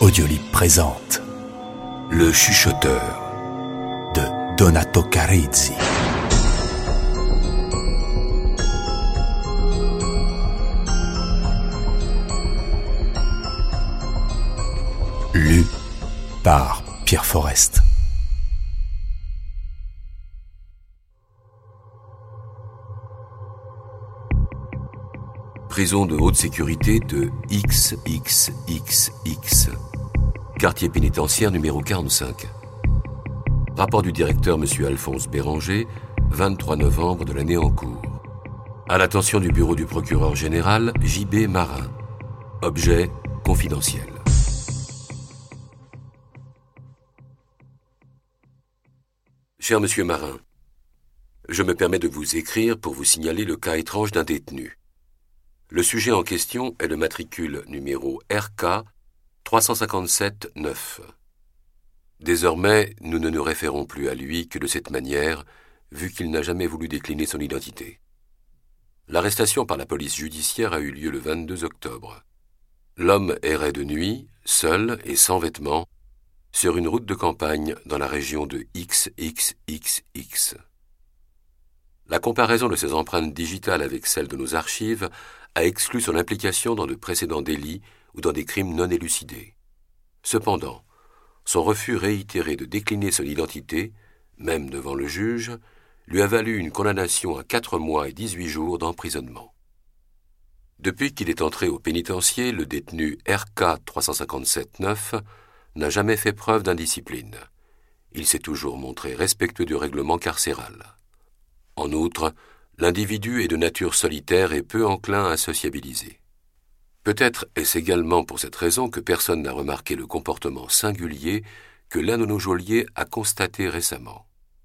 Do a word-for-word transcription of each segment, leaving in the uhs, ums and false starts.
Audiolib présente Le Chuchoteur de Donato Carrizzi. Lu par Pierre Forest. Prison de haute sécurité de X X X X, quartier pénitentiaire numéro quarante-cinq. Rapport du directeur M. Alphonse Béranger, vingt-trois novembre de l'année en cours. À l'attention du bureau du procureur général, J B Marin. Objet confidentiel. Cher Monsieur Marin, je me permets de vous écrire pour vous signaler le cas étrange d'un détenu. Le sujet en question est le matricule numéro R K trois cent cinquante-sept neuf. Désormais, nous ne nous référons plus à lui que de cette manière, vu qu'il n'a jamais voulu décliner son identité. L'arrestation par la police judiciaire a eu lieu le vingt-deux octobre. L'homme errait de nuit, seul et sans vêtements, sur une route de campagne dans la région de X X X X. La comparaison de ses empreintes digitales avec celles de nos archives a exclu son implication dans de précédents délits ou dans des crimes non élucidés. Cependant, son refus réitéré de décliner son identité, même devant le juge, lui a valu une condamnation à quatre mois et dix-huit jours d'emprisonnement. Depuis qu'il est entré au pénitencier, le détenu R K trois cent cinquante-sept neuf n'a jamais fait preuve d'indiscipline. Il s'est toujours montré respectueux du règlement carcéral. En outre, l'individu est de nature solitaire et peu enclin à sociabiliser. Peut-être est-ce également pour cette raison que personne n'a remarqué le comportement singulier que l'un de nos geôliers a constaté récemment.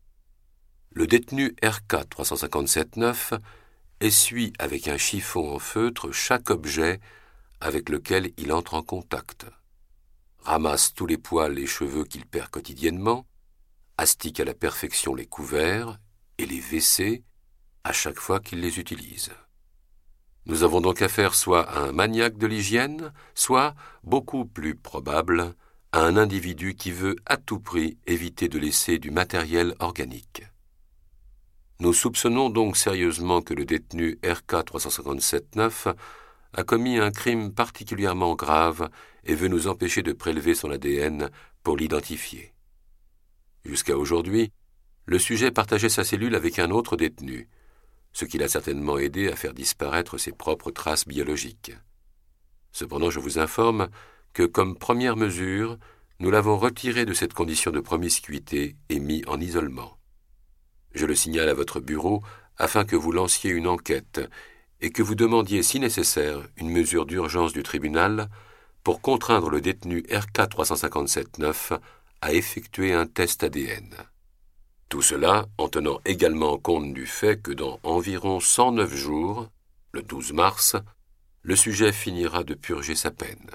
Le détenu R K trois cent cinquante-sept neuf essuie avec un chiffon en feutre chaque objet avec lequel il entre en contact, ramasse tous les poils et cheveux qu'il perd quotidiennement, astique à la perfection les couverts et les W C à chaque fois qu'il les utilise. Nous avons donc affaire soit à un maniaque de l'hygiène, soit, beaucoup plus probable, à un individu qui veut à tout prix éviter de laisser du matériel organique. Nous soupçonnons donc sérieusement que le détenu R K trois cent cinquante-sept neuf a commis un crime particulièrement grave et veut nous empêcher de prélever son A D N pour l'identifier. Jusqu'à aujourd'hui, le sujet partageait sa cellule avec un autre détenu, ce qui l'a certainement aidé à faire disparaître ses propres traces biologiques. Cependant, je vous informe que, comme première mesure, nous l'avons retiré de cette condition de promiscuité et mis en isolement. Je le signale à votre bureau afin que vous lanciez une enquête et que vous demandiez, si nécessaire, une mesure d'urgence du tribunal pour contraindre le détenu R K trois cent cinquante-sept neuf à effectuer un test A D N. Tout cela en tenant également compte du fait que dans environ cent neuf jours, le douze mars, le sujet finira de purger sa peine.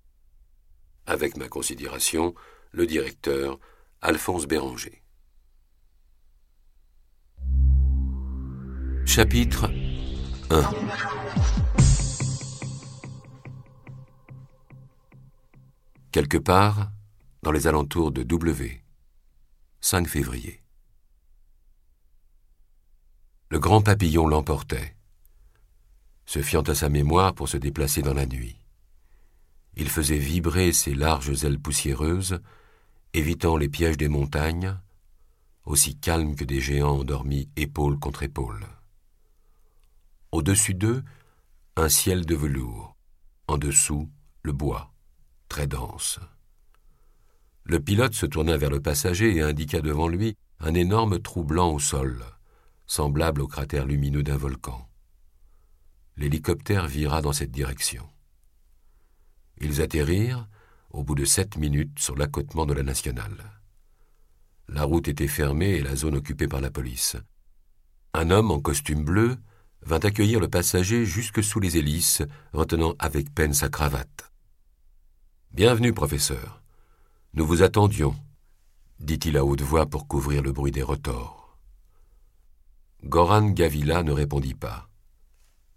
Avec ma considération, le directeur Alphonse Béranger. Chapitre un. Quelque part, dans les alentours de W, cinq février. Le grand papillon l'emportait, se fiant à sa mémoire pour se déplacer dans la nuit. Il faisait vibrer ses larges ailes poussiéreuses, évitant les pièges des montagnes, aussi calmes que des géants endormis épaule contre épaule. Au-dessus d'eux, un ciel de velours, en dessous, le bois, très dense. Le pilote se tourna vers le passager et indiqua devant lui un énorme trou blanc au sol, semblable au cratère lumineux d'un volcan. L'hélicoptère vira dans cette direction. Ils atterrirent, au bout de sept minutes, sur l'accotement de la nationale. La route était fermée et la zone occupée par la police. Un homme en costume bleu vint accueillir le passager jusque sous les hélices, retenant avec peine sa cravate. « Bienvenue, professeur. Nous vous attendions, » dit-il à haute voix pour couvrir le bruit des rotors. Goran Gavila ne répondit pas.